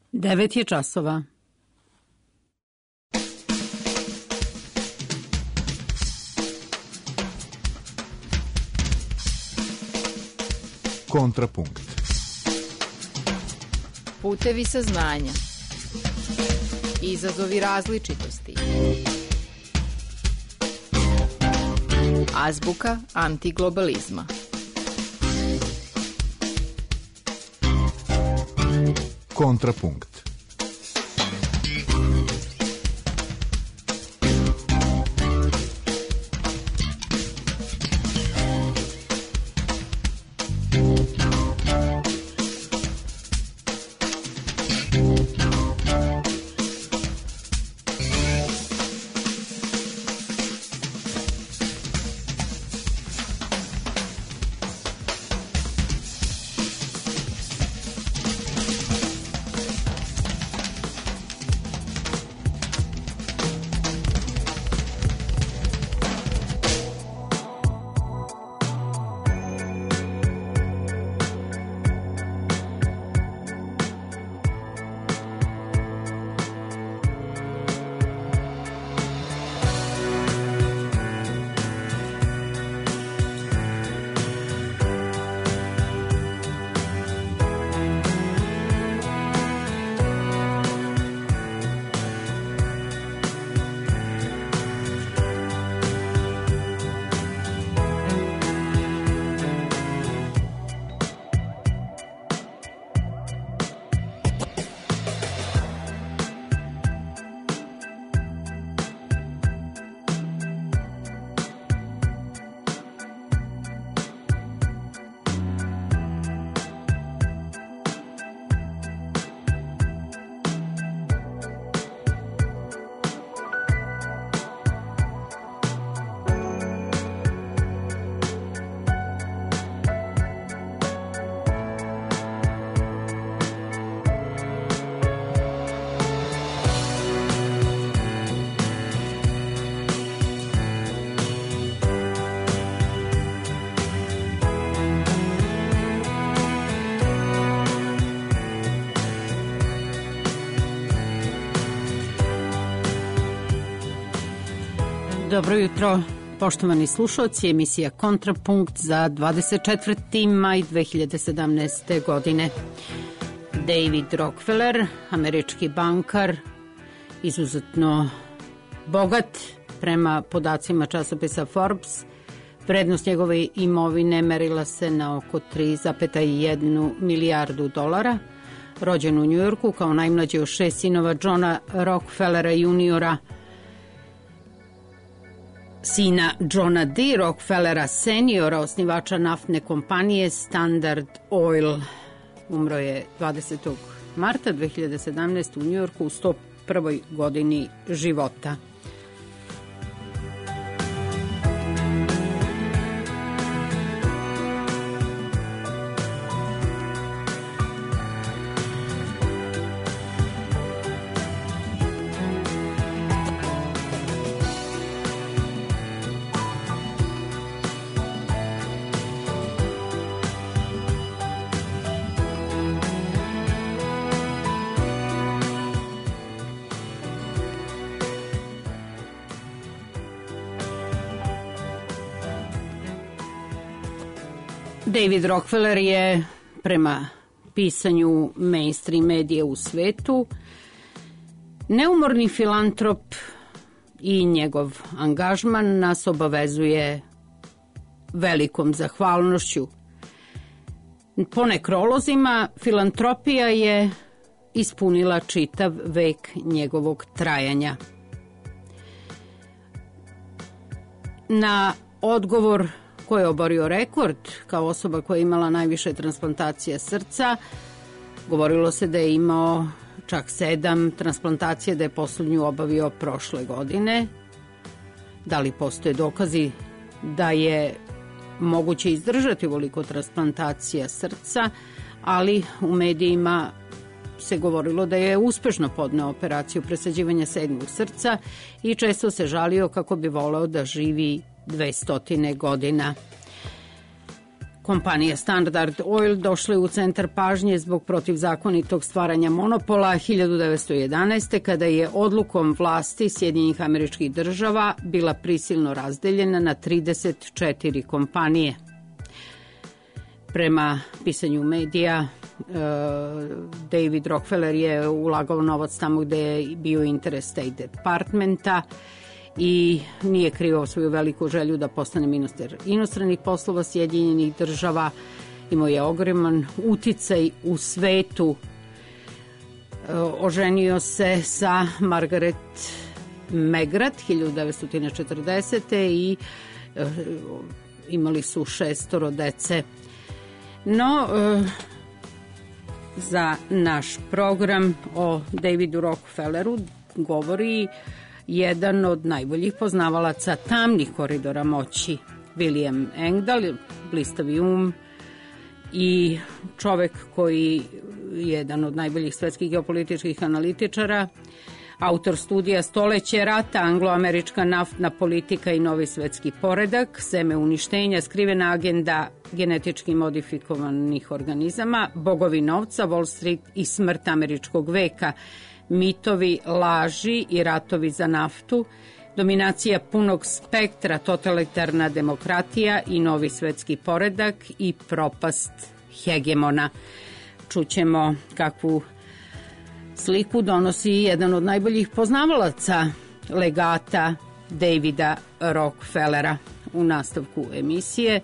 9 je časova. Kontrapunkt. Putevi saznanja. Izazovi različitosti. Azbuka antiglobalizma. Kontrapunkt. Dobro jutro, poštovani slušalci, emisija Kontrapunkt za 24. maj 2017. godine. David Rockefeller, američki bankar, izuzetno bogat prema podacima časopisa Forbes. Vrednost njegove imovine merila se na oko 3,1 milijardu dolara. Rođen u Njujorku kao najmlađi od 6 sinova Johna Rockefellera juniora, sina Johna D. Rockefellera seniora, osnivača naftne kompanije Standard Oil. Umro je 20. marta 2017. u Njujorku u 101. godini života. David Rockefeller je, prema pisanju mainstream medije u svetu, neumorni filantrop i njegov angažman nas obavezuje velikom zahvalnošću. Po nekrolozima, filantropija je ispunila čitav vek njegovog trajanja. Na odgovor ko je oborio rekord kao osoba koja je imala najviše transplantacija srca, govorilo se da je imao čak 7 transplantacija, da je poslednju obavio prošle godine. Da li postoje dokazi da je moguće izdržati ovoliko transplantacija srca, ali u medijima se govorilo da je uspešno podneo operaciju presađivanja 7. srca i često se žalio kako bi voleo da živi 200 godina. kompanije Standard Oil došle u centar pažnje zbog protivzakonitog stvaranja monopola 1911. kada je odlukom vlasti Sjedinjenih Američkih Država bila prisilno razdeljena na 34 kompanije. Prema pisanju medija, David Rockefeller je ulagao novac tamo gde je bio interes State Departmenta i nije krivao svoju veliku želju da postane ministar inostranih poslova Sjedinjenih Država. Imao je ogroman uticaj u svetu. Oženio se sa Margaret Megrad 1940. i imali su 6 dece. No, za naš program o Davidu Rockefelleru govori jedan od najboljih poznavalaca tamnih koridora moći, William Engdahl, blistavi i čovek koji je jedan od najboljih svetskih geopolitičkih analitičara, autor studija Stoleće rata, anglo-američka naftna politika i novi svetski poredak, seme uništenja, skrivena agenda genetički modifikovanih organizama, bogovi novca, Wall Street i smrt američkog veka, mitovi, laži i ratovi za naftu, dominacija punog spektra, totalitarna demokratija i novi svetski poredak i propast hegemona. Čućemo kakvu sliku donosi jedan od najboljih poznavalaca legata Davida Rockefellera. U nastavku emisije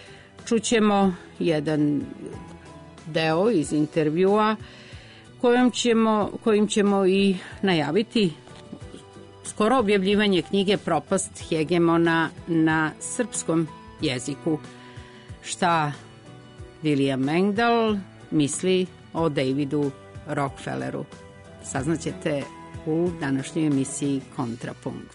čućemo deo iz intervjua kojim ćemo i najaviti skoro objavljivanje knjige Propast hegemona na srpskom jeziku. Šta William Engdahl misli o Davidu Rockefelleru? Saznaćete u današnjoj emisiji Kontrapunkt.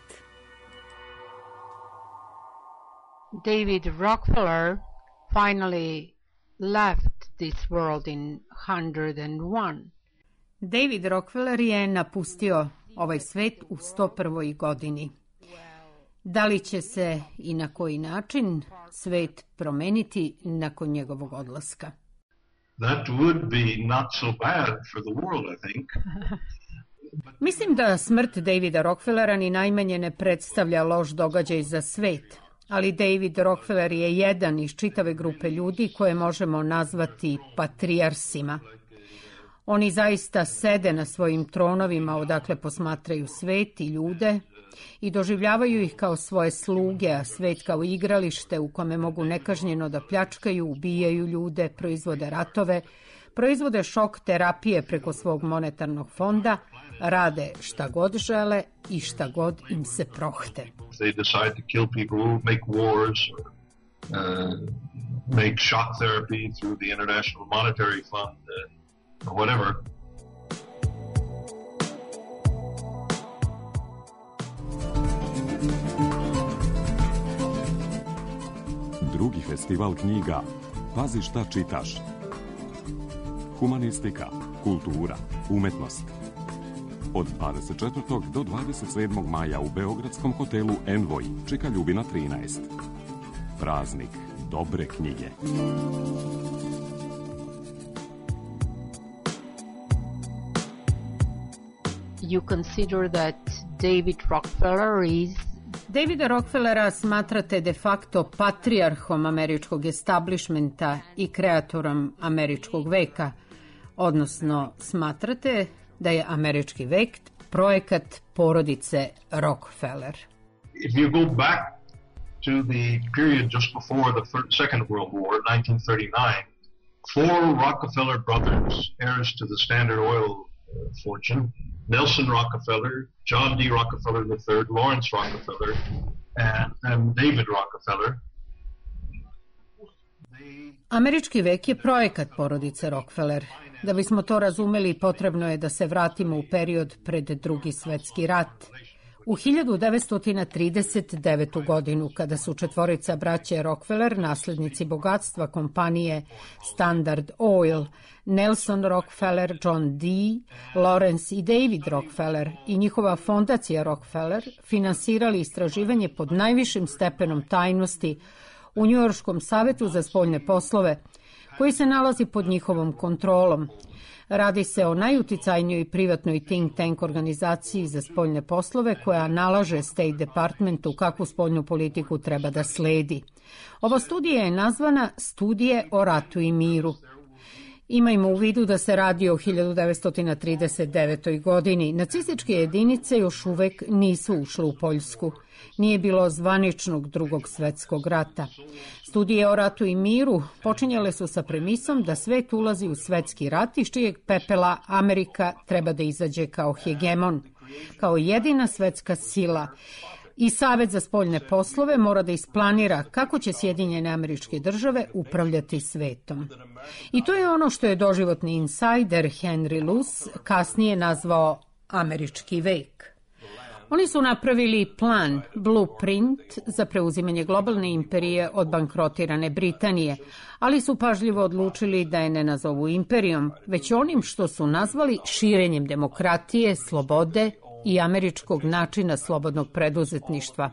David Rockefeller finally left this world in 101. David Rockefeller je napustio ovaj svet u 101. godini. Da li će se i na koji način svet promeniti nakon njegovog odlaska? That would be not so bad for the world, I think. Mislim da smrt Davida Rockefellera ni najmanje ne predstavlja loš događaj za svet, ali David Rockefeller je jedan iz čitave grupe ljudi koje možemo nazvati patrijarsima. Oni zaista sede na svojim tronovima odakle posmatraju svet i ljude i doživljavaju ih kao svoje sluge, a svet kao igralište u kome mogu nekažnjeno da pljačkaju, ubijaju ljude, proizvode ratove, proizvode šok terapije preko svog monetarnog fonda, rade šta god žele i šta god im se prohte. They decide to kill people, make wars, make shock therapy through the International Monetary Fund, or whatever. Drugi festival knjiga Pazi šta čitaš. Humanistika, kultura, umetnost. Od 24. do 27. maja u beogradskom hotelu Envoy, Čika Ljubina 13. Praznik dobre knjige. You consider that David Rockefeller is... Davida Rockefellera smatrate de facto patrijarhom američkog establishmenta i kreatorom američkog veka, odnosno smatrate da je američki vek projekat porodice Rockefeller. If you go back to the period just before the Second World War, 1939, 4 Rockefeller brothers, heirs to the Standard Oil fortune, Nelson Rockefeller, John D. Rockefeller III, Lawrence Rockefeller, and David Rockefeller. Američki vek je projekat porodice Rockefeller. Da bismo to razumeli, potrebno je da se vratimo u period pred Drugi svetski rat. U 1939. godinu, kada su četvorica braće Rockefeller, naslednici bogatstva kompanije Standard Oil, Nelson Rockefeller, John D., Lawrence i David Rockefeller i njihova fondacija Rockefeller finansirali istraživanje pod najvišim stepenom tajnosti u Njujorškom savetu za spoljne poslove, koji se nalazi pod njihovom kontrolom. Radi se o najuticajnijoj privatnoj think tank organizaciji za spoljne poslove koja nalaže State Departmentu kakvu spoljnu politiku treba da sledi. Ova studija je nazvana Studije o ratu i miru. Imajmo u vidu da se radi o 1939. godini. Nacističke jedinice još uvek nisu ušle u Poljsku. Nije bilo zvaničnog Drugog svetskog rata. Studije o ratu i miru počinjale su sa premisom da svet ulazi u svetski rat iz čijeg pepela Amerika treba da izađe kao hegemon, kao jedina svetska sila. I Savet za spoljne poslove mora da isplanira kako će Sjedinjene Američke Države upravljati svetom. I to je ono što je doživotni insajder Henry Luce kasnije nazvao američki vek. Oni su napravili plan, blueprint za preuzimanje globalne imperije od bankrotirane Britanije, ali su pažljivo odlučili da je ne nazovu imperijom, već onim što su nazvali širenjem demokratije, slobode i američkog načina slobodnog preduzetništva.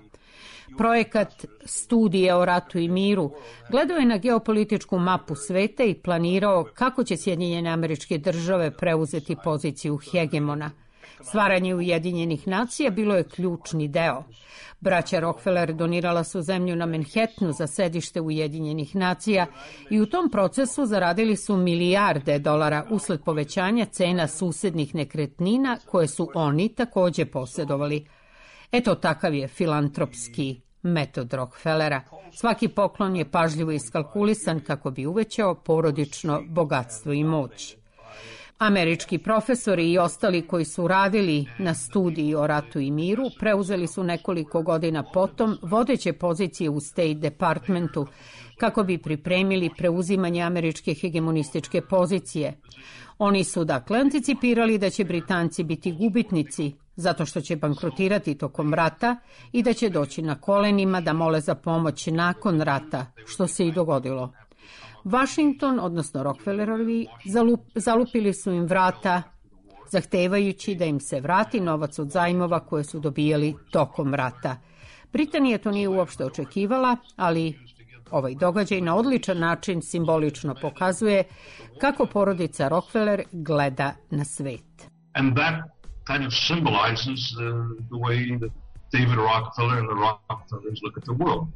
Projekat Studije o ratu i miru gledao je na geopolitičku mapu sveta i planirao kako će Sjedinjene Američke Države preuzeti poziciju hegemona. Stvaranje Ujedinjenih nacija bilo je ključni deo. Braća Rockefeller donirala su zemlju na Manhattanu za sedište Ujedinjenih nacija i u tom procesu zaradili su milijarde dolara usled povećanja cena susednih nekretnina koje su oni takođe posjedovali. Eto, takav je filantropski metod Rockefellera. Svaki poklon je pažljivo iskalkulisan kako bi uvećao porodično bogatstvo i moć. Američki profesori i ostali koji su radili na studiji o ratu i miru preuzeli su nekoliko godina potom vodeće pozicije u State Departmentu kako bi pripremili preuzimanje američke hegemonističke pozicije. Oni su dakle anticipirali da će Britanci biti gubitnici zato što će bankrotirati tokom rata i da će doći na kolenima da mole za pomoć nakon rata, što se i dogodilo. Washington, odnosno Rockefellerovi, zalupili su im vrata, zahtevajući da im se vrati novac od zajmova koje su dobijali tokom rata. Britanija to nije uopšte očekivala, ali ovaj događaj na odličan način simbolično pokazuje kako porodica Rockefeller gleda na svet. And that kind of symbolizes the way that David Rockefeller and the Rockefellers look at the world.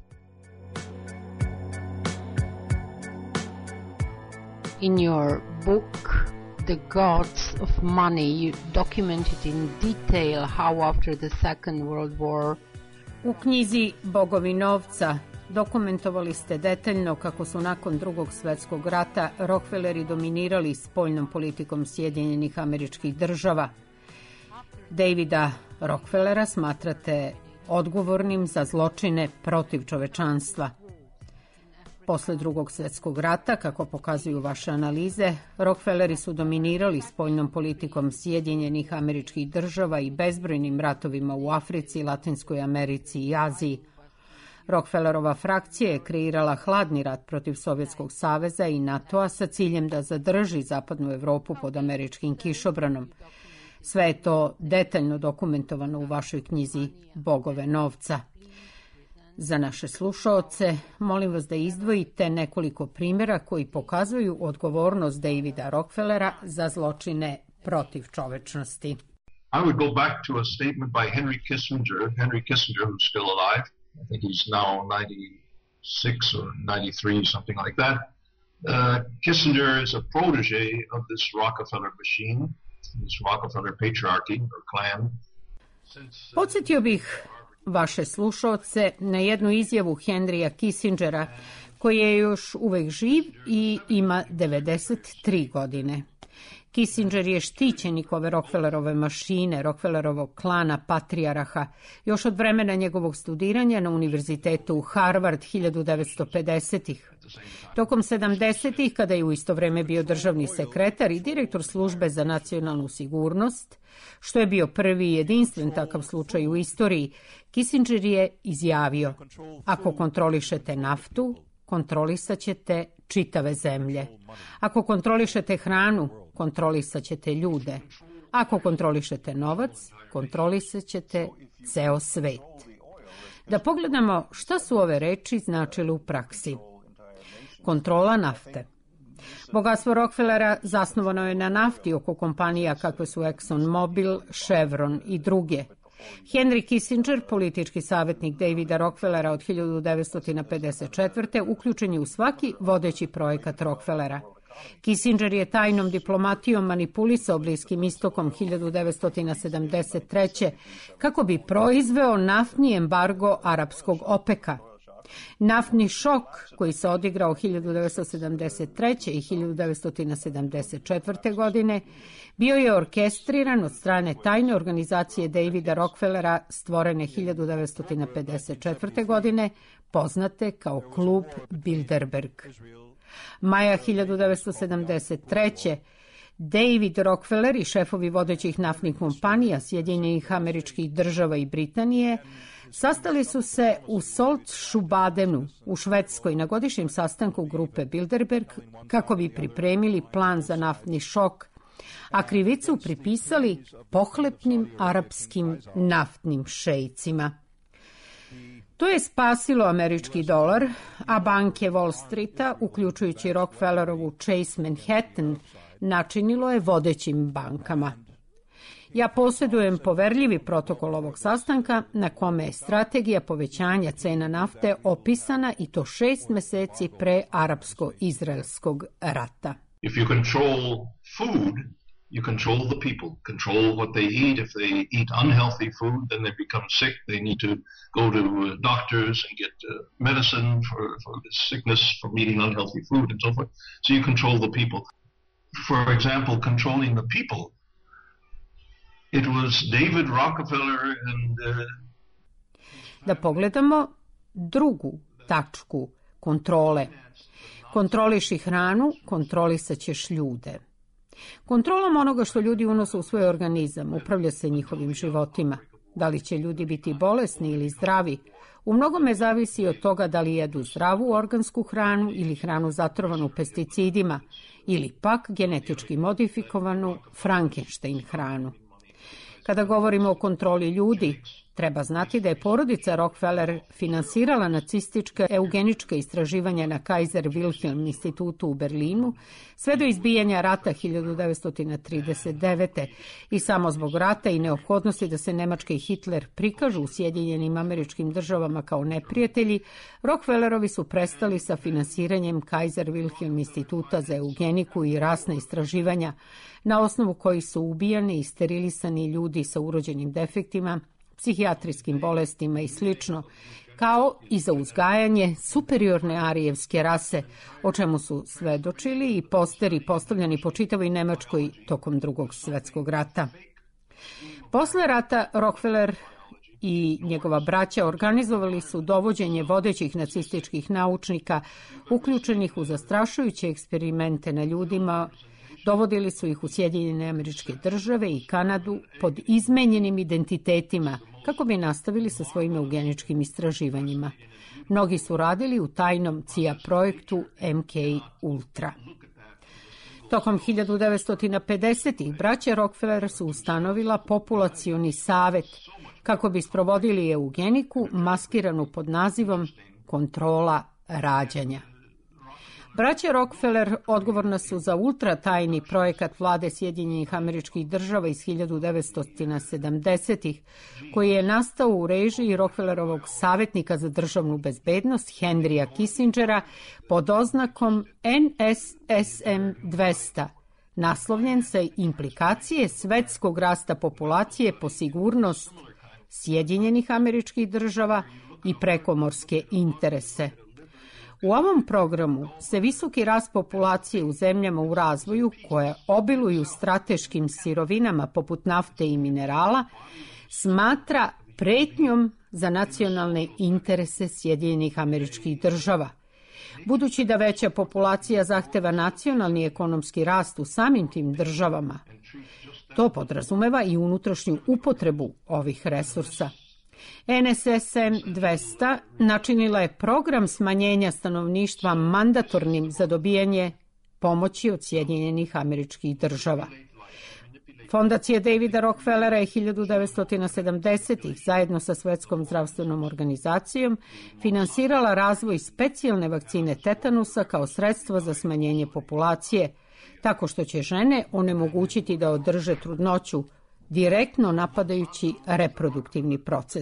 In your book, The Gods of Money, you documented in detail how after the Second World War... U knjizi Bogovi novca dokumentovali ste detaljno kako su nakon Drugog svetskog rata Rockefelleri dominirali spoljnom politikom Sjedinjenih Američkih Država. Davida Rockefellera smatrate odgovornim za zločine protiv čovečanstva. Posle Drugog svjetskog rata, kako pokazuju vaše analize, Rockefelleri su dominirali spoljnom politikom Sjedinjenih Američkih Država i bezbrojnim ratovima u Africi, Latinskoj Americi i Aziji. Rockefellerova frakcija je kreirala hladni rat protiv Sovjetskog saveza i NATO-a sa ciljem da zadrži zapadnu Evropu pod američkim kišobranom. Sve je to detaljno dokumentovano u vašoj knjizi Bogove novca. Za naše slušaoce, molim vas da izdvojite nekoliko primjera koji pokazuju odgovornost Davida Rockefellera za zločine protiv čovečnosti. I would go back to a statement by Henry Kissinger, who's still alive. I think he's now 96 or 93, something like that. Kissinger is a protege of this Rockefeller machine, this Rockefeller patriarchy or clan. Podsjetio bih vaše slušaoce na jednu izjavu Henrya Kissingera, koji je još uvek živ i ima 93 godine. Kissinger je štićenik ove Rockefellerove mašine, Rockefellerovog klana patrijarha, još od vremena njegovog studiranja na univerzitetu u Harvard 1950-ih. Tokom 70-ih, kada je u isto vreme bio državni sekretar i direktor službe za nacionalnu sigurnost, što je bio prvi i jedinstven takav slučaj u istoriji, Kissinger je izjavio: ako kontrolišete naftu, kontrolisat ćete čitave zemlje. Ako kontrolišete hranu, kontrolisat ćete ljude. Ako kontrolišete novac, kontrolisat ćete ceo svet. Da pogledamo šta su ove reči značile u praksi. Kontrola nafte. Bogatstvo Rockefellera zasnovano je na nafti oko kompanija kakve su Exxon Mobil, Chevron i druge. Henry Kissinger, politički savjetnik Davida Rockefellera od 1954. uključen je u svaki vodeći projekat Rockefellera. Kissinger je tajnom diplomatijom manipulisao Bliskim istokom 1973. kako bi proizveo naftni embargo arapskog OPEC-a. Naftni šok koji se odigrao 1973. i 1974. godine bio je orkestriran od strane tajne organizacije Davida Rockefellera stvorene 1954. godine, poznate kao klub Bilderberg. Maja 1973. David Rockefeller i šefovi vodećih naftnih kompanija Sjedinjenih Američkih Država i Britanije sastali su se u Saltsjöbadenu u Švedskoj na godišnjem sastanku grupe Bilderberg kako bi pripremili plan za naftni šok, a krivicu pripisali pohlepnim arapskim naftnim šejcima. To je spasilo američki dolar, a banke Wall Streeta, uključujući Rockefellerovu Chase Manhattan, načinilo je vodećim bankama. Ja posjedujem poverljivi protokol ovog sastanka na kome je strategija povećanja cena nafte opisana i to 6 meseci pre arapsko-izraelskog rata. If you control food, you control the people, control what they eat. If they eat unhealthy food, then they become sick. They need to go to doctors and get medicine for sickness from eating unhealthy food and so forth. So you control the people. For example, controlling the people. It was David Rockefeller and... Da pogledamo drugu tačku kontrole. Kontroliši hranu, kontrolisat ćeš ljude. Kontrolom onoga što ljudi unose u svoj organizam upravlja se njihovim životima. Da li će ljudi biti bolesni ili zdravi, u mnogome zavisi od toga da li jedu zdravu organsku hranu ili hranu zatrovanu pesticidima ili pak genetički modifikovanu Frankenstein hranu. Kada govorimo o kontroli ljudi, treba znati da je porodica Rockefeller finansirala nacističke eugeničke istraživanja na Kaiser Wilhelm institutu u Berlinu sve do izbijanja rata 1939. I samo zbog rata i neophodnosti da se Nemačka i Hitler prikažu u Sjedinjenim Američkim Državama kao neprijatelji, Rockefellerovi su prestali sa finansiranjem Kaiser Wilhelm instituta za eugeniku i rasna istraživanja, na osnovu kojih su ubijani i sterilisani ljudi sa urođenim defektima, psihijatrijskim bolestima i slično, kao i za uzgajanje superiorne arijevske rase, o čemu su svedočili i posteri postavljani po čitavoj Nemačkoj tokom Drugog svjetskog rata. Posle rata Rockefeller i njegova braća organizovali su dovođenje vodećih nacističkih naučnika uključenih u zastrašujuće eksperimente na ljudima. Dovodili su ih u Sjedinjene Američke Države i Kanadu pod izmenjenim identitetima kako bi nastavili sa svojim eugeničkim istraživanjima. Mnogi su radili u tajnom CIA projektu MK Ultra. Tokom 1950-ih braća Rockefeller su ustanovila populacioni savet kako bi sprovodili eugeniku maskiranu pod nazivom kontrola rađanja. Braća Rockefeller odgovorna su za ultratajni projekat vlade Sjedinjenih Američkih Država iz 1970-ih, koji je nastao u režiji Rockefellerovog savjetnika za državnu bezbednost Henrya Kissingera pod oznakom NSSM 200, naslovljen sa implikacije svetskog rasta populacije po sigurnost Sjedinjenih Američkih Država i prekomorske interese. U ovom programu se visoki rast populacije u zemljama u razvoju koje obiluju strateškim sirovinama poput nafte i minerala smatra pretnjom za nacionalne interese Sjedinjenih Američkih Država. Budući da veća populacija zahteva nacionalni ekonomski rast u samim tim državama, to podrazumeva i unutrašnju upotrebu ovih resursa. NSSM 200 načinila je program smanjenja stanovništva mandatornim za dobijanje pomoći od Sjedinjenih Američkih Država. Fondacija Davida Rockefellera je 1970-ih zajedno sa Svetskom zdravstvenom organizacijom finansirala razvoj specijalne vakcine tetanusa kao sredstvo za smanjenje populacije, tako što će žene onemogućiti da održe trudnoću, direktno napadajući reproduktivni proces.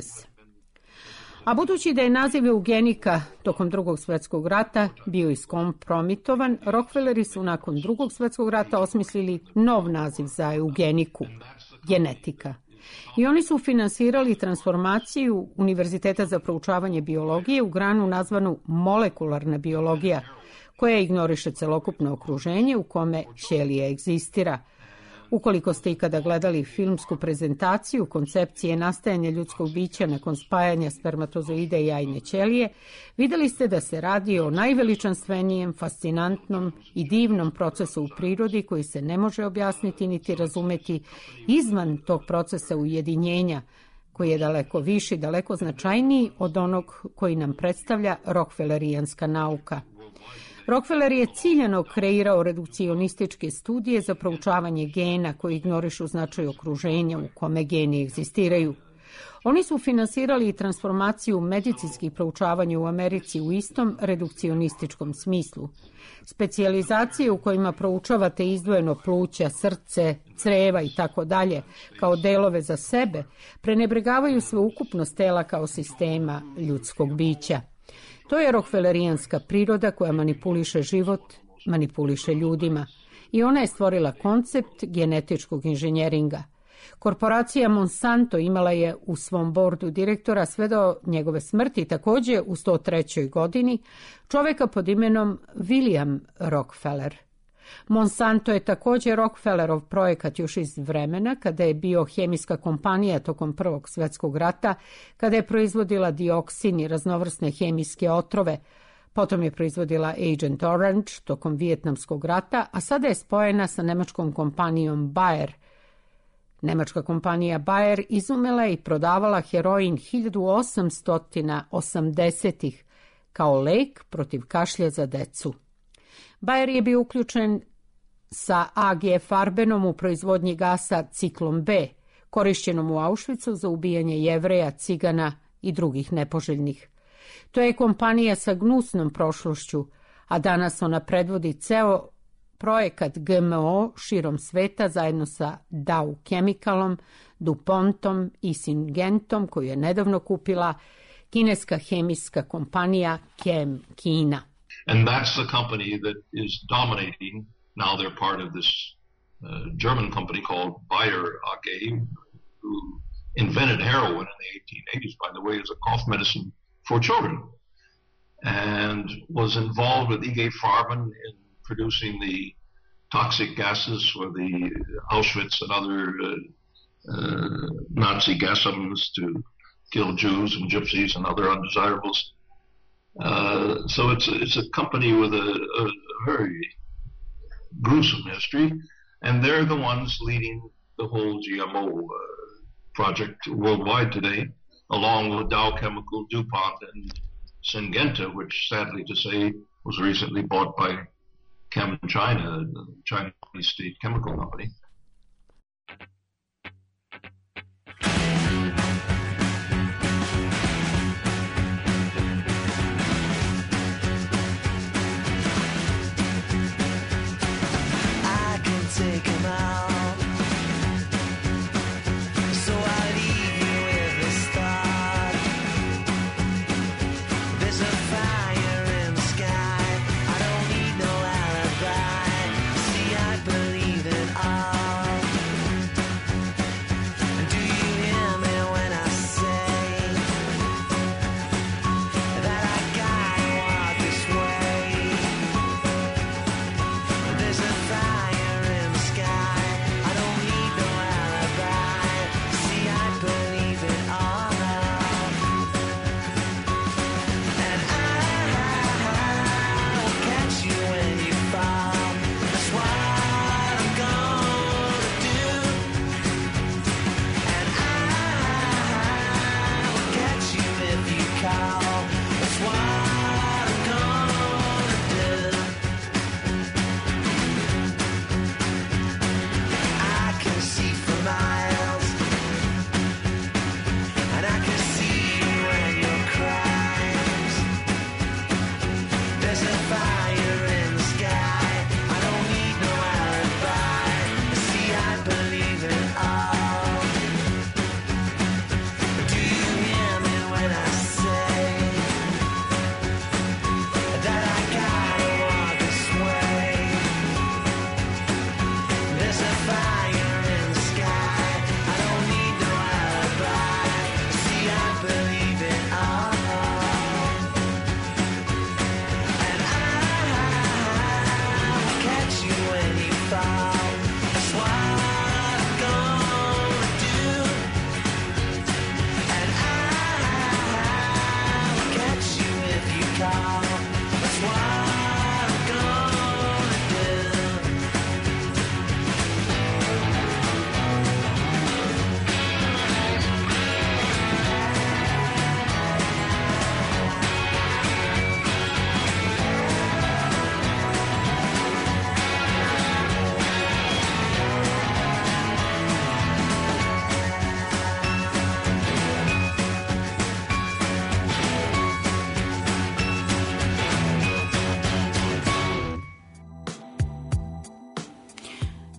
A budući da je naziv eugenika tokom Drugog svjetskog rata bio iskompromitovan, Rockefelleri su nakon Drugog svjetskog rata osmislili nov naziv za eugeniku, genetika. I oni su finansirali transformaciju Univerziteta za proučavanje biologije u granu nazvanu molekularna biologija, koja ignoriše celokupno okruženje u kome ćelija egzistira. Ukoliko ste ikada gledali filmsku prezentaciju koncepcije nastajanja ljudskog bića nakon spajanja spermatozoide i jajne ćelije, videli ste da se radi o najveličanstvenijem, fascinantnom i divnom procesu u prirodi koji se ne može objasniti niti razumeti izvan tog procesa ujedinjenja, koji je daleko viši, daleko značajniji od onog koji nam predstavlja Rockefellerijanska nauka. Rockefeller je ciljano kreirao redukcionističke studije za proučavanje gena koji ignorišu značaj okruženja u kome geni egzistiraju. Oni su finansirali i transformaciju medicinskih proučavanja u Americi u istom redukcionističkom smislu. Specijalizacije u kojima proučavate izdvojeno pluća, srce, creva i tako dalje kao delove za sebe prenebregavaju sveukupnost tela kao sistema ljudskog bića. To je Rockefellerijanska priroda koja manipuliše život, manipuliše ljudima. I ona je stvorila koncept genetičkog inženjeringa. Korporacija Monsanto imala je u svom bordu direktora sve do njegove smrti, također u 103. godini, čoveka pod imenom William Rockefeller. Monsanto je također Rockefellerov projekat još iz vremena kada je bio hemijska kompanija tokom Prvog svjetskog rata, kada je proizvodila dioksin i raznovrsne hemijske otrove, potom je proizvodila Agent Orange tokom Vijetnamskog rata, a sada je spojena sa nemačkom kompanijom Bayer. Nemačka kompanija Bayer izumela je i prodavala heroin 1880-ih kao lek protiv kašlja za decu. Bayer je bio uključen sa AG Farbenom u proizvodnji gasa ciklon B, korišćenom u Auschwitzu za ubijanje Jevreja, Cigana i drugih nepoželjnih. To je kompanija sa gnusnom prošlošću, a danas ona predvodi ceo projekat GMO širom sveta zajedno sa Dow Chemicalom, DuPontom i Syngentom koju je nedavno kupila kineska hemijska kompanija Chem Kina. And that's the company that is dominating. Now they're part of this German company called Bayer AG, who invented heroin in the 1880s, by the way, as a cough medicine for children, and was involved with IG Farben in producing the toxic gases for the Auschwitz and other Nazi gas ovens to kill Jews and gypsies and other undesirables. So it's a company with a very gruesome history, and they're the ones leading the whole GMO project worldwide today, along with Dow Chemical, DuPont, and Syngenta, which sadly to say was recently bought by ChemChina, the Chinese state chemical company. Take him out, so I leave you with the start. There's a fire in the sky, I don't need no alibi. See, I believe in art.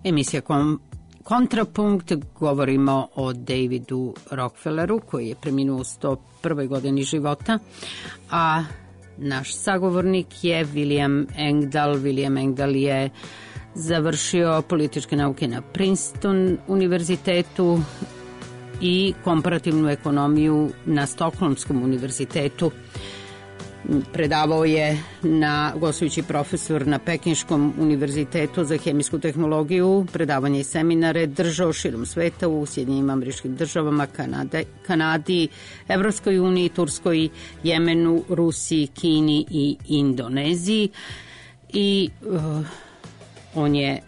Emisija Kontrapunkt, govorimo o Davidu Rockefelleru koji je preminuo u 101. godini života, a naš sagovornik je William Engdahl. William Engdahl je završio političke nauke na Princeton univerzitetu i komparativnu ekonomiju na Stokholmskom univerzitetu. Predavao je gostujući profesor na Pekinškom univerzitetu za hemijsku tehnologiju, predavanje i seminare držao širom sveta u Sjedinjenim Američkim Državama, Kanadi, Evropskoj uniji, Turskoj, Jemenu, Rusiji, Kini i Indoneziji. I on je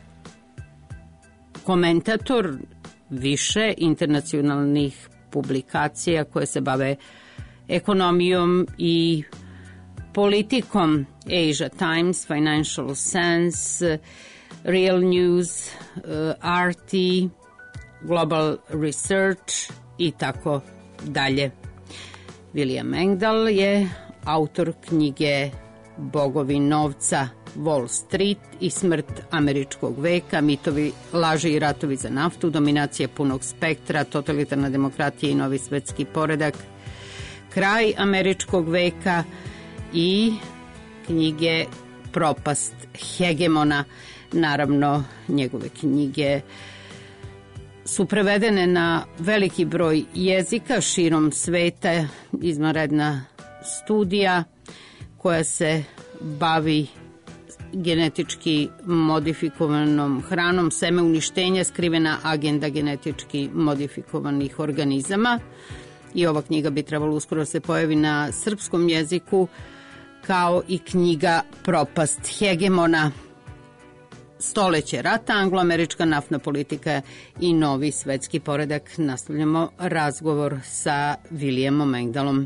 komentator više internacionalnih publikacija koje se bave ekonomijom i politikom: Asia Times, Financial Sense, Real News, RT, Global Research i tako dalje. William Engdahl je autor knjige Bogovi novca, Wall Street i smrt američkog veka, mitovi, laži i ratovi za naftu, dominacija punog spektra, totalitarna demokratija i novi svetski poredak, kraj američkog veka i knjige Propast hegemona. Naravno, njegove knjige su prevedene na veliki broj jezika širom sveta, izvanredna studija koja se bavi genetički modifikovanom hranom, seme uništenja, skrivena agenda genetički modifikovanih organizama. I ova knjiga bi trebalo uskoro se pojavi na srpskom jeziku, kao i knjiga Propast hegemona, stoleće rata, angloamerička naftna politika i novi svetski poredak. Nastavljamo razgovor sa Williamom Engdahlom.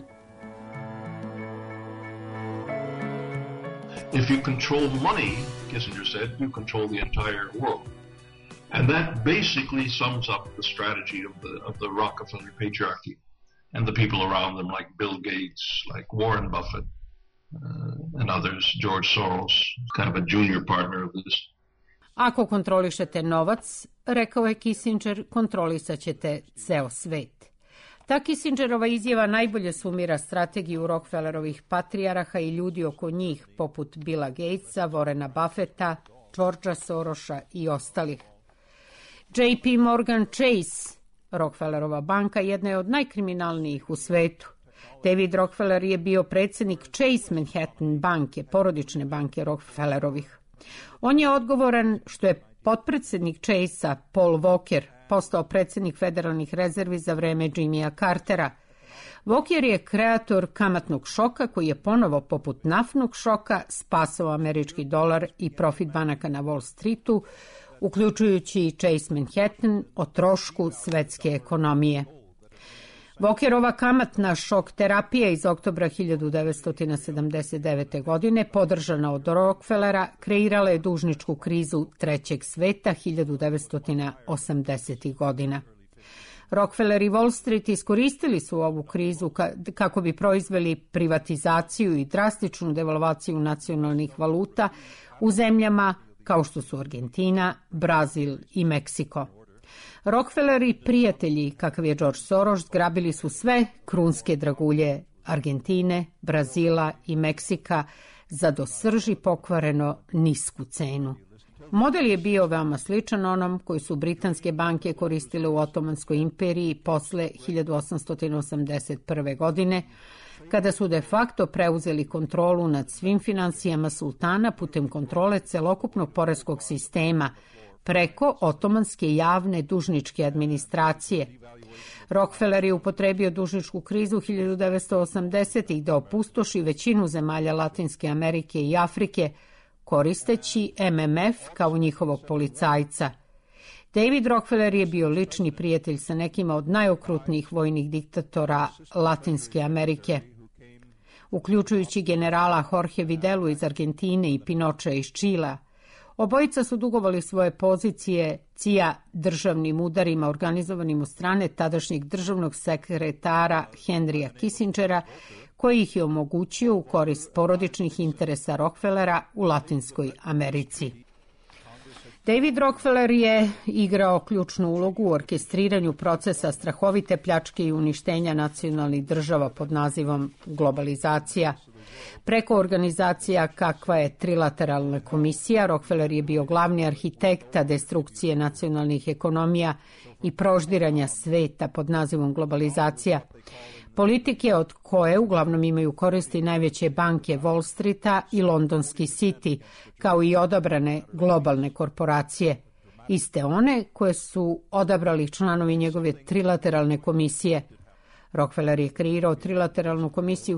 If you control money, Kissinger said, you control the entire world. And that basically sums up the strategy of the Rockefeller patriarchy and the people around them, like Bill Gates, like Warren Buffett, and others, George Soros, kind of a junior partner of this. Ako kontrolišete novac, rekao je Kissinger, kontrolisat ćete ceo svet. Ta Kissingerova izjava najbolje sumira strategiju Rockefellerovih patrijaraha i ljudi oko njih, poput Billa Gatesa, Warrena Buffetta, Georgea Sorosa i ostalih. JP Morgan Chase, Rockefellerova banka, jedna je od najkriminalnijih u svetu. David Rockefeller je bio predsjednik Chase Manhattan banke, porodične banke Rockefellerovih. On je odgovoran što je potpredsjednik Chase-a, Paul Volcker, postao predsjednik federalnih rezervi za vreme Jimmya Cartera. Volcker je kreator kamatnog šoka koji je ponovo, poput naftnog šoka, spasao američki dolar i profit banaka na Wall Streetu, uključujući Chase Manhattan, o trošku svetske ekonomije. Volckerova kamatna šok terapija iz oktobra 1979. godine, podržana od Rockefellera, kreirala je dužničku krizu trećeg sveta 1980. godina. Rockefeller i Wall Street iskoristili su ovu krizu kako bi proizveli privatizaciju i drastičnu devalvaciju nacionalnih valuta u zemljama kao što su Argentina, Brazil i Meksiko. Rockefeller i prijatelji, kakav je George Soros, zgrabili su sve krunske dragulje Argentine, Brazila i Meksika za do srži pokvareno nisku cenu. Model je bio veoma sličan onom koji su britanske banke koristile u Otomanskoj imperiji posle 1881. godine, kada su de facto preuzeli kontrolu nad svim finansijama sultana putem kontrole celokupnog poreskog sistema preko otomanske javne dužničke administracije. Rockefeller je upotrebio dužničku krizu 1980-ih da opustoši većinu zemalja Latinske Amerike i Afrike, koristeći MMF kao njihovog policajca. David Rockefeller je bio lični prijatelj sa nekima od najokrutnijih vojnih diktatora Latinske Amerike, uključujući generala Jorge Videlu iz Argentine i Pinocha iz Čilea. Obojica su dugovali svoje pozicije CIA državnim udarima organizovanim od strane tadašnjeg državnog sekretara Henrya Kissingera, koji ih je omogućio u korist porodičnih interesa Rockefellera u Latinskoj Americi. David Rockefeller je igrao ključnu ulogu u orkestriranju procesa strahovite pljačke i uništenja nacionalnih država pod nazivom globalizacija. Preko organizacija kakva je Trilateralna komisija, Rockefeller je bio glavni arhitekta destrukcije nacionalnih ekonomija i proždiranja sveta pod nazivom globalizacija. Politike od koje uglavnom imaju koristi najveće banke Wall Streeta i londonski City, kao i odabrane globalne korporacije. Iste one koje su odabrali članovi njegove Trilateralne komisije. Rockefeller je kreirao Trilateralnu komisiju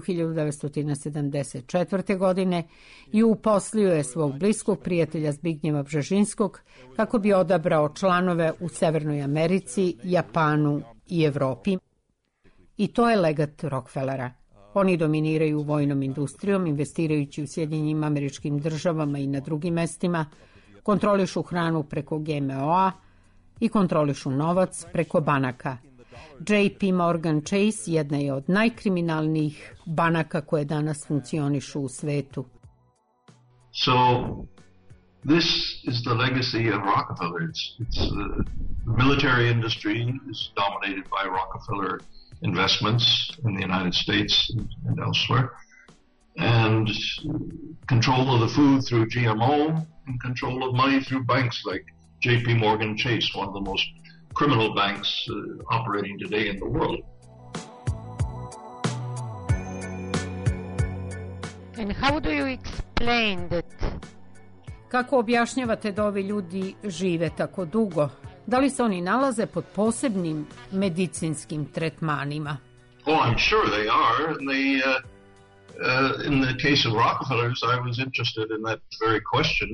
1974. godine i uposlio je svog bliskog prijatelja Zbignjeva Bžežinskog kako bi odabrao članove u Severnoj Americi, Japanu i Evropi. I to je legat Rockefellera. Oni dominiraju vojnom industrijom, investirajući u Sjedinjenim Američkim Državama i na drugim mestima, kontrolišu hranu preko GMO-a i kontrolišu novac preko banaka. JP Morgan Chase jedna je od najkriminalnijih banaka koje danas funkcionišu u svetu. So this is the legacy of Rockefeller. It's the military industry is dominated by Rockefeller investments in the United States and elsewhere, and control of the food through GMO and control of money through banks like JP Morgan Chase, one of the most criminal banks operating today in the world. And how do you explain that? Kako objašnjavate da ovi ljudi žive tako dugo? Da li se oni nalaze pod posebnim medicinskim tretmanima? Oh, I'm sure they are. And they, in the case of Rockefellers, I was interested in that very question.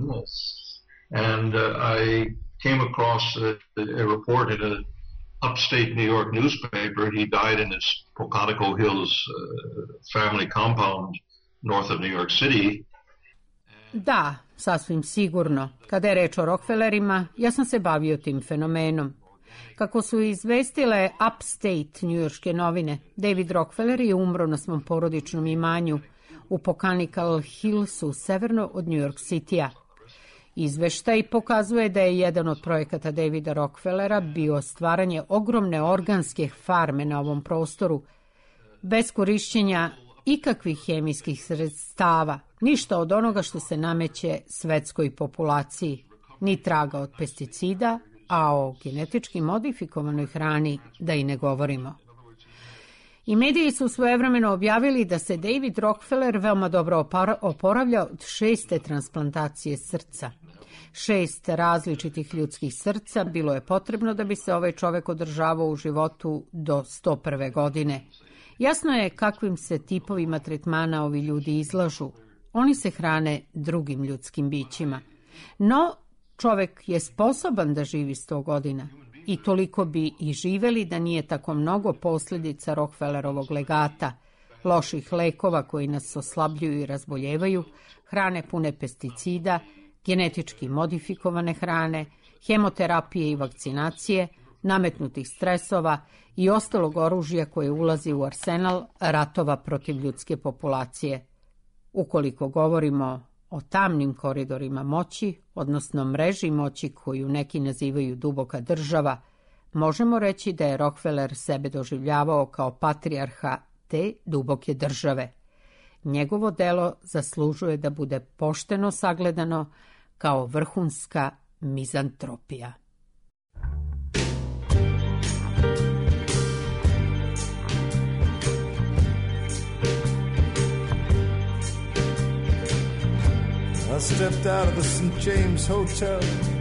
And I came across a report in an upstate New York newspaper. He died in his Pocatico Hills family compound north of New York City. Da, sasvim sigurno. Kada je reč o Rockefellerima, ja sam se bavio tim fenomenom. Kako su izvestile upstate njujorške novine, David Rockefeller je umro na svom porodičnom imanju u Pocatico Hillsu, severno od New York City-a. Izveštaj pokazuje da je jedan od projekata Davida Rockefellera bio stvaranje ogromne organske farme na ovom prostoru, bez korišćenja ikakvih hemijskih sredstava, ništa od onoga što se nameće svetskoj populaciji, ni traga od pesticida, a o genetički modifikovanoj hrani da i ne govorimo. I mediji su svojevremeno objavili da se David Rockefeller veoma dobro oporavlja od 6. transplantacije srca. 6 različitih ljudskih srca bilo je potrebno da bi se ovaj čovek održavao u životu do 101. godine. Jasno je kakvim se tipovima tretmana ovi ljudi izlažu. Oni se hrane drugim ljudskim bićima. No, čovek je sposoban da živi 100 godina. I toliko bi i živeli da nije tako mnogo posljedica Rockefellerovog legata, loših lekova koji nas oslabljuju i razboljevaju, hrane pune pesticida, genetički modifikovane hrane, hemoterapije i vakcinacije, nametnutih stresova i ostalog oružja koje ulazi u arsenal ratova protiv ljudske populacije. Ukoliko govorimo o tamnim koridorima moći, odnosno mreži moći koju neki nazivaju duboka država, možemo reći da je Rockefeller sebe doživljavao kao patrijarha te duboke države. Njegovo delo zaslužuje da bude pošteno sagledano kao vrhunska mizantropija. I stepped out of the St. James Hotel.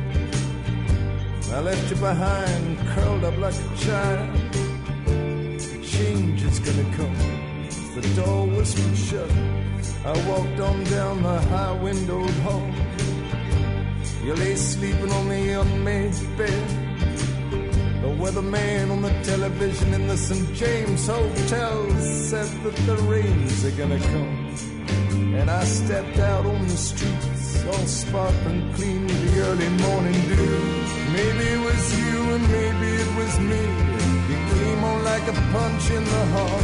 I left you behind, curled up like a child. Change is gonna come. The door whispered shut. I walked on down the high-windowed hall. You lay sleeping on the unmade bed. The weatherman on the television in the St. James Hotel said that the rains are gonna come. And I stepped out on the streets, all sparkling clean with the early morning dew. Maybe it was you and maybe it was me. You came on like a punch in the heart.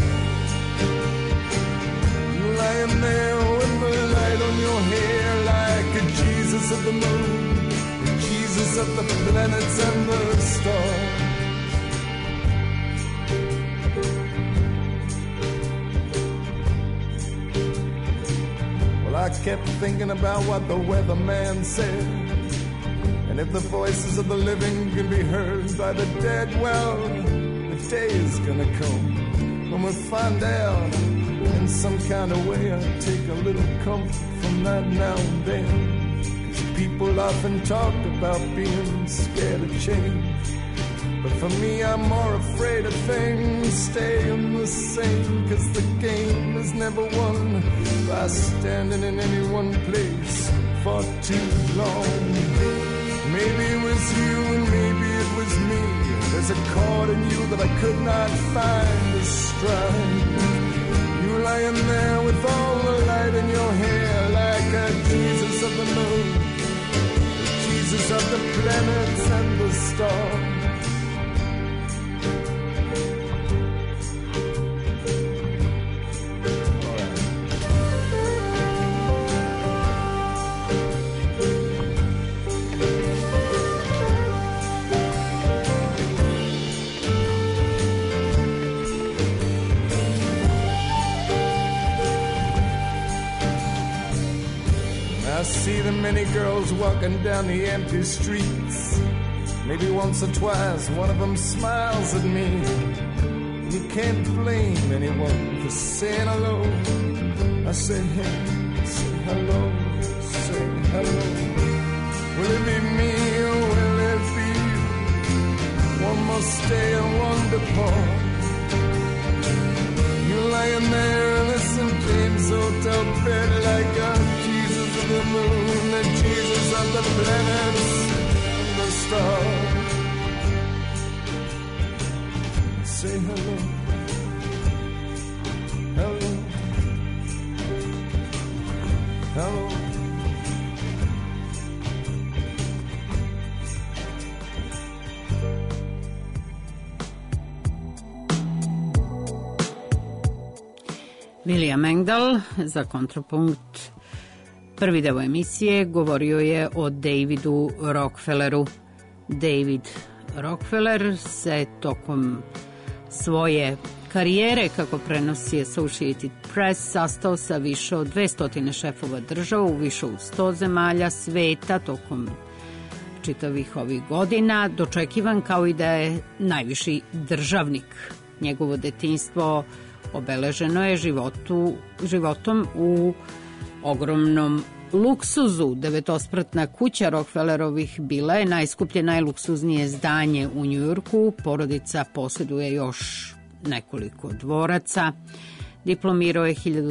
You lying there with the light on your hair like a Jesus of the moon, Jesus Jesus of the planets and the stars. Well, I kept thinking about what the weatherman said, and if the voices of the living can be heard by the dead, well, the day is gonna come when we'll find out. In some kind of way I take a little comfort from that now and then, 'cause people often talked about being scared of change, but for me I'm more afraid of things staying the same, 'cause the game is never won by standing in any one place for too long. Maybe it was you and maybe it was me. There's a chord in you that I could not find to strike. You lying there with all the light in your hair, like a Jesus of the moon, Jesus of the planets and the stars. I see the many girls walking down the empty streets. Maybe once or twice one of them smiles at me. You can't blame anyone for saying hello. I say hey, say hello, say hello. Will it be me or will it be you? One must stay and one depart. You're lying there in a St. James Hotel bed like a Jesus of the moon, the Jesus of the planets and the stars. Say hello, hello, hello. William Engdahl za Kontrapunkt. Prvi deo emisije govorio je o Davidu Rockefelleru. David Rockefeller se tokom svoje karijere, kako prenosi Associated Press, sastao sa više od 200 šefova država u više od 100 zemalja sveta tokom čitavih ovih godina, dočekivan kao i da je najviši državnik. Njegovo detinjstvo obeleženo je životom u ogromnom luksuzu. Devetospratna kuća Rockefellerovih bila je najskuplje, najluksuznije zdanje u Njujorku. Porodica posjeduje još nekoliko dvoraca. Diplomirao je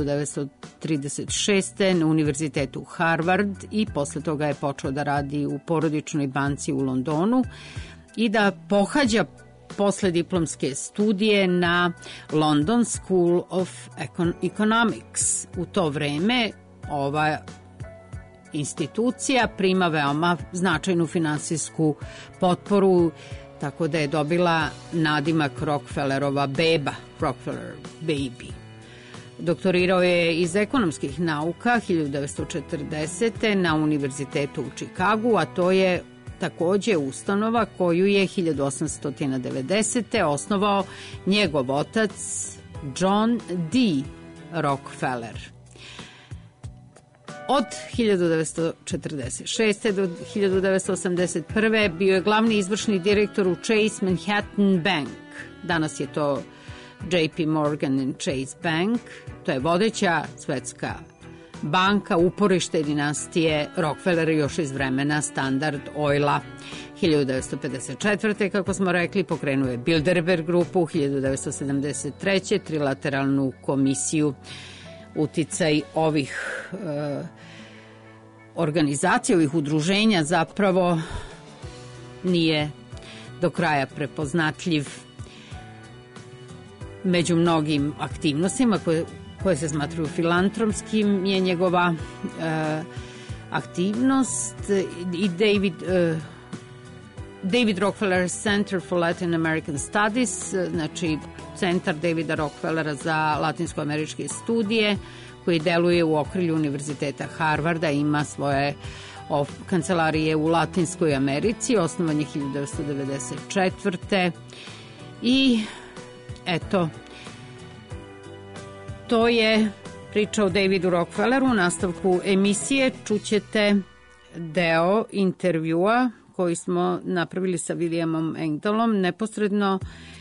1936. na Univerzitetu Harvard i posle toga je počeo da radi u porodičnoj banci u Londonu i da pohađa posle diplomske studije na London School of Economics. U to vreme ova institucija prima veoma značajnu finansijsku potporu, tako da je dobila nadimak Rockefellerova beba, Rockefeller baby. Doktorirao je iz ekonomskih nauka 1940. na Univerzitetu u Čikagu, a to je takođe ustanova koju je 1890. osnovao njegov otac John D. Rockefeller. Od 1946. do 1981. bio je glavni izvršni direktor u Chase Manhattan Bank. Danas je to JP Morgan and Chase Bank. To je vodeća svetska banka, uporište dinastije Rockefeller još iz vremena Standard Oila. 1954. kako smo rekli, pokrenuo je Bilderberg grupu, 1973. trilateralnu komisiju. Uticaj ovih organizacija, ovih udruženja zapravo nije do kraja prepoznatljiv. Među mnogim aktivnostima koje se smatruju filantropskim je njegova aktivnost i David Rockefeller Center for Latin American Studies, znači centar Davida Rockefellera za latinskoameričke studije, koji deluje u okrilju Univerziteta Harvarda, ima svoje kancelarije u Latinskoj Americi, osnovan je 1994. I eto, to je priča o Davidu Rockefelleru. U nastavku emisije čućete deo intervjua koji smo napravili sa Williamom Engdahlom neposredno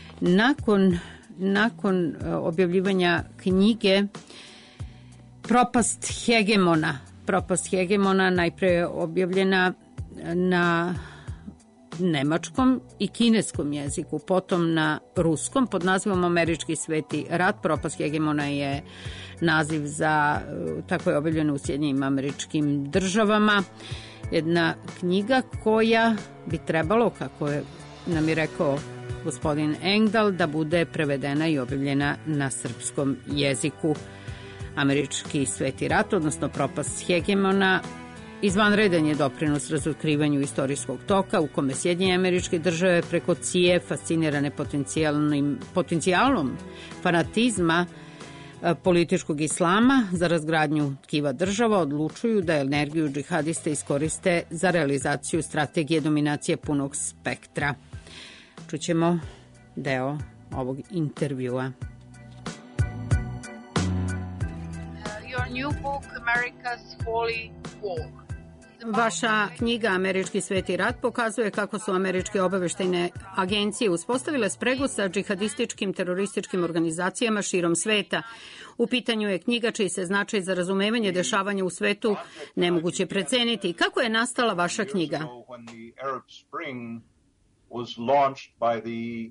nakon objavljivanja knjige Propast hegemona. Propast hegemona najpre je objavljena na nemačkom i kineskom jeziku, potom na ruskom pod nazivom Američki sveti rat. Propast hegemona je naziv za, tako je objavljeno u Sjedinjenim Američkim Državama, jedna knjiga koja bi trebalo, kako je nam je rekao gospodin Engdahl, da bude prevedena i objavljena na srpskom jeziku. Američki sveti rat, odnosno Propast hegemona, izvanredan je doprinos razotkrivanju istorijskog toka u kome Sjedinjene Američke Države preko CIA fascinirane potencijalom fanatizma političkog islama za razgradnju tkiva država odlučuju da energiju džihadiste iskoriste za realizaciju strategije dominacije punog spektra. Čućemo deo ovog intervjua. Your new book, America's Holy War. Vaša knjiga Američki sveti rat pokazuje kako su američke obaveštajne agencije uspostavile spregu sa džihadističkim terorističkim organizacijama širom sveta. U pitanju je knjiga čiji se značaj za razumevanje dešavanja u svetu nemoguće preceniti. Kako je nastala vaša knjiga? Was launched by the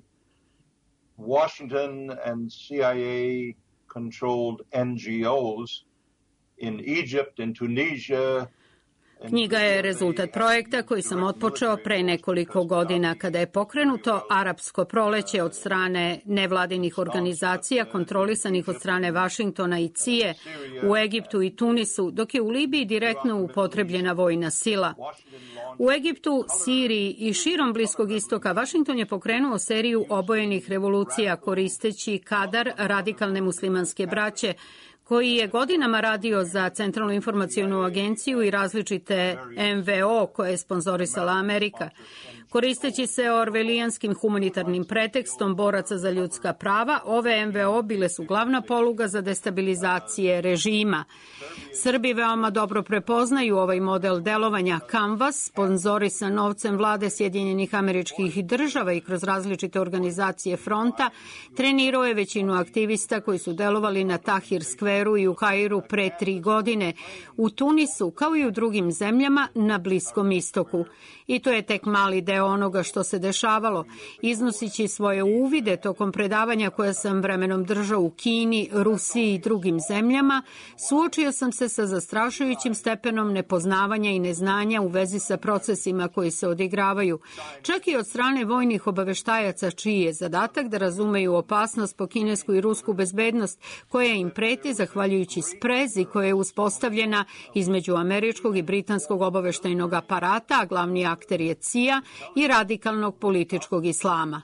Washington and CIA controlled NGOs in Egypt and Tunisia. Knjiga je rezultat projekta koji sam otpočeo pre nekoliko godina kada je pokrenuto arapsko proleće od strane nevladinih organizacija kontrolisanih od strane Vašingtona i CIA u Egiptu i Tunisu, dok je u Libiji direktno upotrebljena vojna sila. U Egiptu, Siriji i širom Bliskog istoka Vašington je pokrenuo seriju obojenih revolucija koristeći kadar radikalne muslimanske braće, koji je godinama radio za Centralnu informacionu agenciju i različite MVO koje je sponzorisala Amerika. Koristeći se orvelijanskim humanitarnim pretekstom boraca za ljudska prava, ove MVO bile su glavna poluga za destabilizacije režima. Srbi veoma dobro prepoznaju ovaj model delovanja. Canvas, sponzorisan novcem vlade Sjedinjenih Američkih Država i kroz različite organizacije fronta, trenirao je većinu aktivista koji su delovali na Tahir skveru i u Kairu pre 3 godine, u Tunisu kao i u drugim zemljama na Bliskom istoku. I to je tek mali deo onoga što se dešavalo. Iznosići svoje uvide tokom predavanja koje sam vremenom držao u Kini, Rusiji i drugim zemljama, suočio sam se sa zastrašujućim stepenom nepoznavanja i neznanja u vezi sa procesima koji se odigravaju, čak i od strane vojnih obaveštajaca čiji je zadatak da razumeju opasnost po kinesku i rusku bezbednost koja im preti zahvaljujući sprezi koja je uspostavljena između američkog i britanskog obaveštajnog aparata, a glavni akter je CIA i radikalnog političkog islama.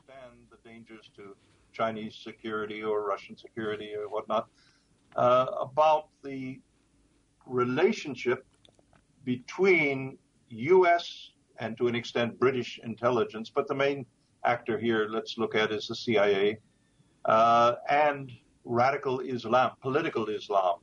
Chinese security or Russian security or whatnot, about the relationship between U.S. and to an extent British intelligence, but the main actor here, let's look at, is the CIA, and radical Islam, political Islam.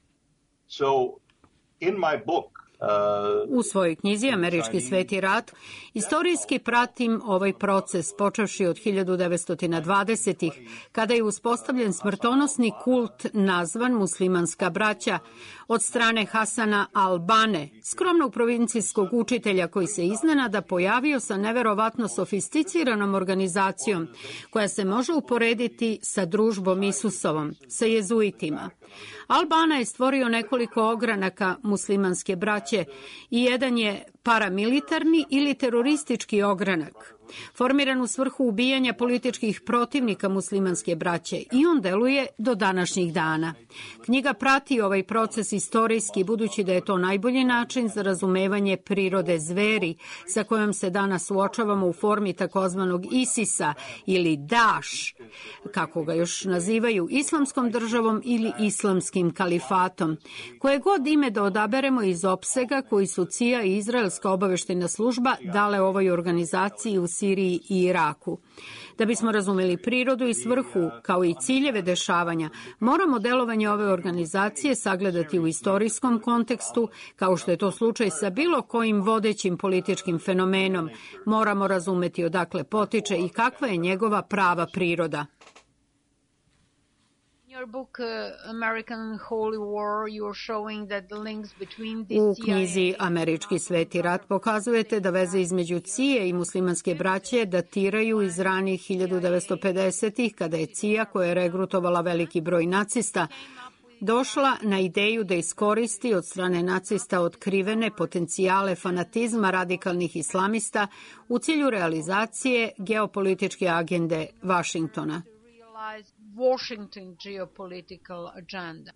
So, in my book, U svojoj knjizi Američki sveti rat istorijski pratim ovaj proces počevši od 1920-ih, kada je uspostavljen smrtonosni kult nazvan muslimanska braća od strane Hasana al-Bane, skromnog provincijskog učitelja koji se iznenada pojavio sa neverovatno sofisticiranom organizacijom koja se može uporediti sa družbom Isusovom, sa jezuitima. Al-Bana je stvorio nekoliko ogranaka muslimanske braće i jedan je paramilitarni ili teroristički ogranak. Formiran u svrhu ubijanja političkih protivnika muslimanske braće i on deluje do današnjih dana. Knjiga prati ovaj proces istorijski, budući da je to najbolji način za razumevanje prirode zveri sa kojom se danas suočavamo u formi takozvanog ISIS-a ili Daš, kako ga još nazivaju, islamskom državom ili islamskim kalifatom. Koje god ime da odaberemo iz opsega koji su CIA i Izraelska obaveštajna služba dale ovoj organizaciji u Siriji i Iraku. Da bismo razumeli prirodu i svrhu, kao i ciljeve dešavanja, moramo delovanje ove organizacije sagledati u istorijskom kontekstu, kao što je to slučaj sa bilo kojim vodećim političkim fenomenom. Moramo razumeti odakle potiče i kakva je njegova prava priroda. U knjizi Američki sveti rat pokazujete da veze između CIA i muslimanske braće datiraju iz ranih 1950-ih, kada je CIA, koja je regrutovala veliki broj nacista, došla na ideju da iskoristi od strane nacista otkrivene potencijale fanatizma radikalnih islamista u cilju realizacije geopolitičke agende Vašingtona. Washington geopolitical agenda.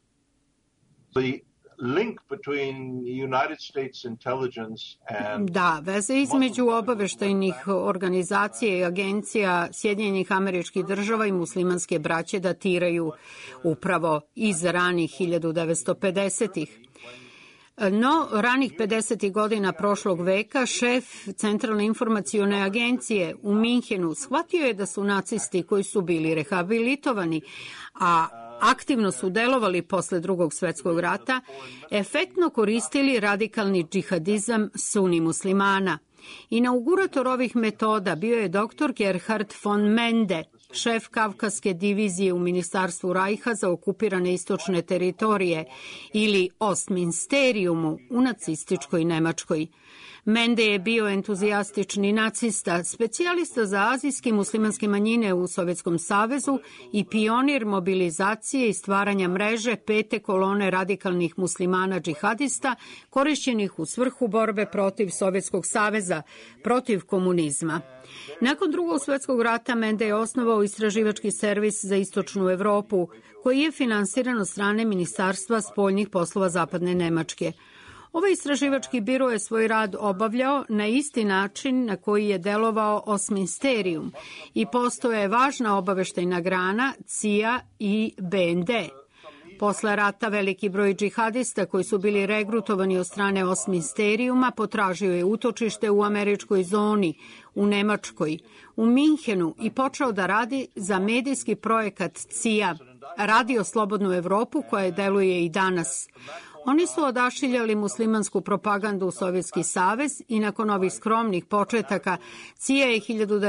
The link between United States intelligence and Da, veze između obaveštajnih organizacija i agencija Sjedinjenih Američkih Država i muslimanske braće datiraju upravo iz ranih 1950-ih. No, ranih 50. godina prošlog veka šef Centralne informacione agencije u Minhenu shvatio je da su nacisti koji su bili rehabilitovani, a aktivno su delovali posle Drugog svetskog rata, efektno koristili radikalni džihadizam suni muslimana. Inaugurator ovih metoda bio je dr. Gerhard von Mende, šef Kavkaske divizije u Ministarstvu Rajha za okupirane istočne teritorije ili Ostministerijumu u nacističkoj Nemačkoj. Mende je bio entuzijastični nacista, specijalista za azijske muslimanske manjine u Sovjetskom savezu i pionir mobilizacije i stvaranja mreže pete kolone radikalnih muslimana džihadista korišćenih u svrhu borbe protiv Sovjetskog saveza, protiv komunizma. Nakon Drugog svjetskog rata Mende je osnovao istraživački servis za istočnu Evropu, koji je finansiran od strane Ministarstva spoljnih poslova Zapadne Nemačke. Ovaj istraživački biro je svoj rad obavljao na isti način na koji je delovao Ostministerijum i postoje važna obaveštajna grana CIA i BND. Posle rata veliki broj džihadista koji su bili regrutovani od strane Ostministerijuma potražio je utočište u američkoj zoni, u Nemačkoj, u Minhenu i počeo da radi za medijski projekat CIA, Radio Slobodnu Evropu, koja deluje i danas. Oni su odašiljali muslimansku propagandu u Sovjetski savez i nakon ovih skromnih početaka CIA je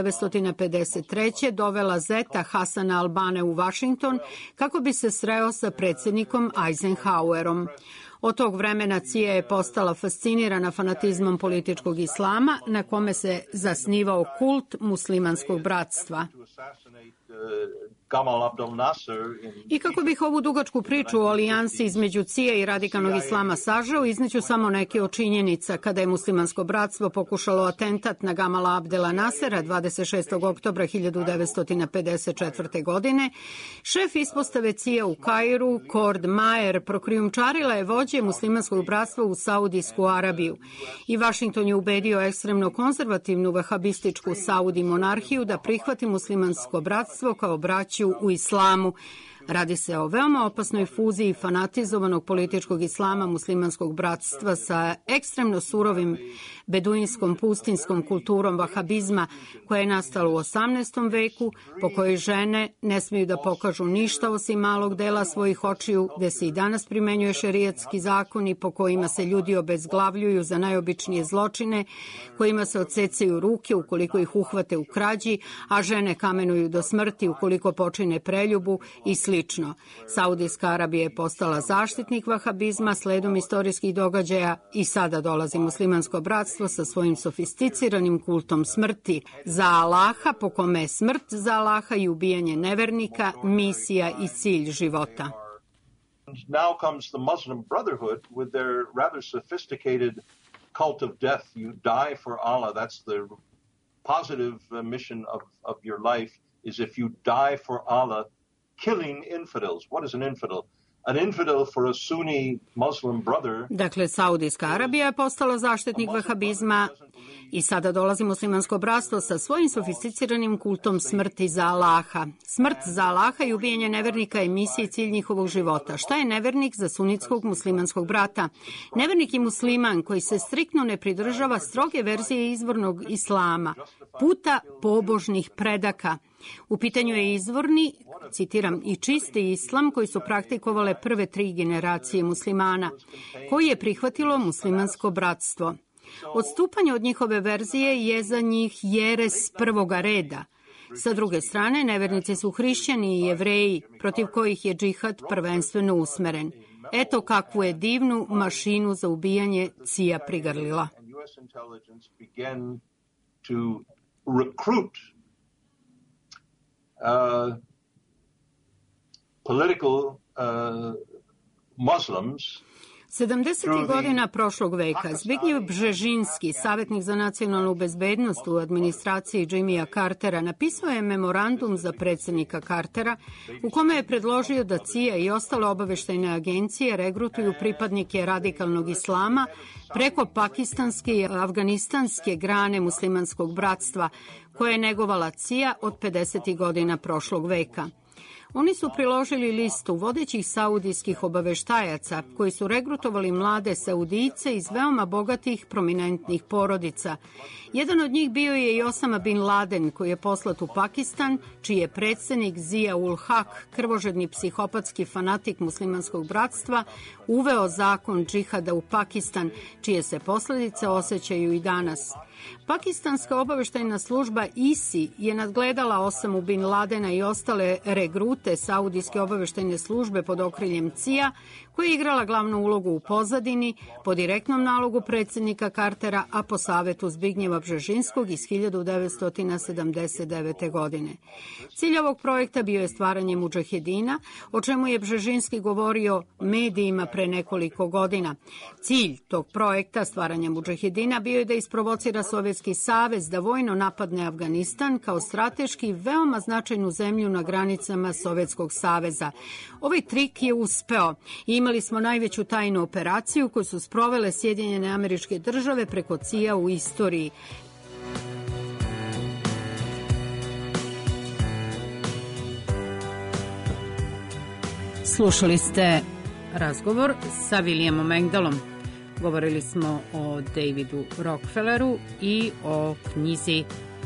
1953. dovela zeta Hasana Albane u Vašington kako bi se sreo sa predsjednikom Eisenhowerom. Od tog vremena CIA je postala fascinirana fanatizmom političkog islama na kome se zasnivao kult muslimanskog bratstva. I kako bih ovu dugačku priču o alijansi između CIA i radikalnog islama sažao, izneću samo neke od činjenica. Kada je muslimansko bratstvo pokušalo atentat na Gamala Abdela Nasera 26. oktobra 1954. godine, šef ispostave CIA u Kairu, Cord Mayer, prokrijumčarila je vođe muslimanskog bratstva u Saudijsku Arabiju i Vašington je ubedio ekstremno konzervativnu vahabističku Saudi monarhiju da prihvati muslimansko bratstvo kao braću u islamu. Radi se o veoma opasnoj fuziji fanatizovanog političkog islama muslimanskog bratstva sa ekstremno surovim beduinskom pustinskom kulturom vahabizma koja je nastala u 18. veku, po kojoj žene ne smiju da pokažu ništa osim malog dela svojih očiju, gde se i danas primenjuje šerijatski zakoni po kojima se ljudi obezglavljuju za najobičnije zločine, kojima se odsecaju ruke ukoliko ih uhvate u krađi, a žene kamenuju do smrti ukoliko počine preljubu i slično. Saudijska Arabija je postala zaštitnik vahabizma sledom istorijskih događaja i sada dolazi muslimansko bratstvo sa svojim sofisticiranim kultom smrti za Allaha, po kome je smrt za Allaha i ubijanje nevernika, misija i cilj života. Now comes the Muslim Brotherhood with their rather sophisticated cult of death. You die for Allah. That's the positive mission of your life is if you die for Allah, killing infidels. What is an infidel? An infidel for a Sunni Muslim brother. Dakle, Saudijska Arabija je postala zaštitnik vahabizma i sada dolazi muslimansko bratstvo sa svojim sofisticiranim kultom smrti za Allaha. Smrt za Allaha i ubijanje nevernika je misija i cilj njihovog života. Šta je nevernik za sunitskog muslimanskog brata? Nevernik je musliman koji se striktno ne pridržava stroge verzije izvornog islama, puta pobožnih predaka. U pitanju je izvorni, citiram, i čisti islam koji su praktikovale prve 3 generacije muslimana, koji je prihvatilo muslimansko bratstvo. Odstupanje od njihove verzije je za njih jeres prvoga reda. Sa druge strane, nevernici su hrišćani i Jevreji, protiv kojih je džihad prvenstveno usmeren. Eto kakvu je divnu mašinu za ubijanje CIA prigrlila. Political Muslims 70. godina prošlog veka Zbigniew Bžežinski, savjetnik za nacionalnu bezbednost u administraciji Jimmya Cartera, napisao je memorandum za predsjednika Cartera u kome je predložio da CIA i ostale obaveštajne agencije regrutuju pripadnike radikalnog islama preko pakistanske i afganistanske grane muslimanskog bratstva koje je negovala CIA od 50. godina prošlog veka. Oni su priložili listu vodećih saudijskih obaveštajaca koji su regrutovali mlade Saudijce iz veoma bogatih, prominentnih porodica. Jedan od njih bio je i Osama bin Laden, koji je poslat u Pakistan, čiji je predsjednik Zia-ul Haq, krvožedni psihopatski fanatik muslimanskog bratstva, uveo zakon džihada u Pakistan, čije se posljedice osjećaju i danas. Pakistanska obaveštajna služba ISI je nadgledala Osamu bin Ladena i ostale regrute saudijske obaveštajne službe pod okriljem CIA, koja je igrala glavnu ulogu u pozadini, po direktnom nalogu predsjednika Cartera, a po savetu Zbignjeva Bžežinskog iz 1979. godine. Cilj ovog projekta bio je stvaranje mudžahedina, o čemu je Bžežinski govorio medijima pre nekoliko godina. Cilj tog projekta, stvaranja mudžahedina, bio je da isprovocira Sovjetski savez da vojno napadne Afganistan kao strateški veoma značajnu zemlju na granicama Sovjetskog saveza. Ovaj trik je uspeo i imali smo najveću tajnu operaciju koju su sprovele Sjedinjene Američke Države preko CIA u istoriji. Slušali ste razgovor sa Williamom Engdahlom. Govorili smo o Davidu Rockefelleru i o knjizi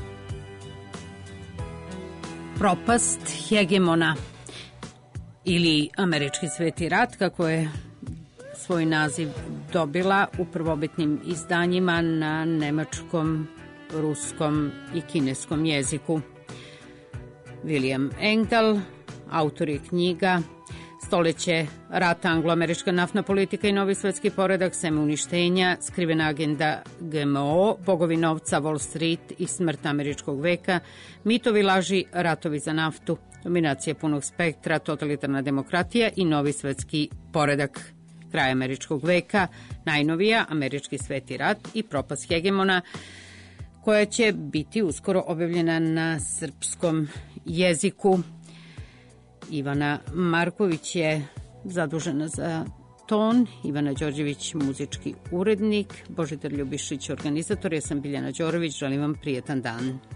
Propast hegemona ili Američki sveti rat, kako je svoj naziv dobila u prvobitnim izdanjima na nemačkom, ruskom i kineskom jeziku. William Engdahl, autor je knjiga Stoleće rata, anglo-američka naftna politika i novi svetski poredak, seme uništenja, skrivena agenda GMO, bogovi novca, Wall Street i smrt američkog veka, mitovi, laži, ratovi za naftu, dominacija punog spektra, totalitarna demokratija i novi svetski poredak, kraj američkog veka, najnovija, Američki sveti rat i propast hegemona, koja će biti uskoro objavljena na srpskom jeziku. Ivana Marković je zadužena za ton, Ivana Đorđević muzički urednik, Božidar Ljubišić organizator, ja sam Biljana Đorović, želim vam prijetan dan.